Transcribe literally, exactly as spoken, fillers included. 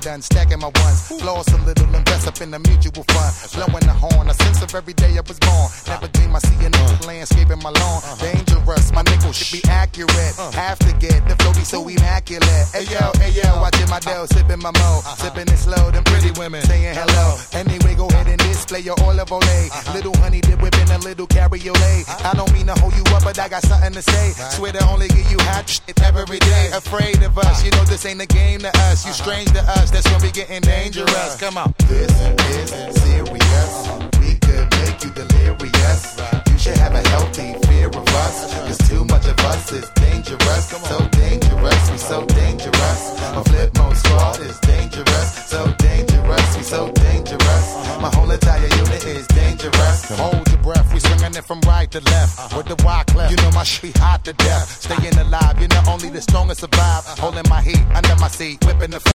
done stacking my ones. Floss a little, invest up in the mutual fund. Blowing the horn, a sense of every day I was born. Never dream I see a nickel landscape in my lawn. Dangerous, my nickel should be accurate. Have to get the floaty so immaculate. Hey yo, hey yo, watching my dough, sipping my mo. Sipping it slow, them pretty women saying hello. Anyway, go ahead and display your olive oil. Little honey dip whipping a little cabriolet. I don't mean to hold you up, but I got something to say. Swear to only give you hot shit every day. Afraid of us, you know this ain't a game to us. You strange to us, that's when we getting dangerous. Come on. This is serious. We could make you delirious. You should have a healthy fear of us. Cause too much of us is dangerous. So dangerous, we so dangerous. My flip mode squad is dangerous. So dangerous, we so dangerous. My whole entire unit is dangerous. Hold your breath, we swinging it from right to left. With the wide left, you know my shit hot to death. Staying alive, you know only the strongest survive. Holding my heat under my seat, whipping the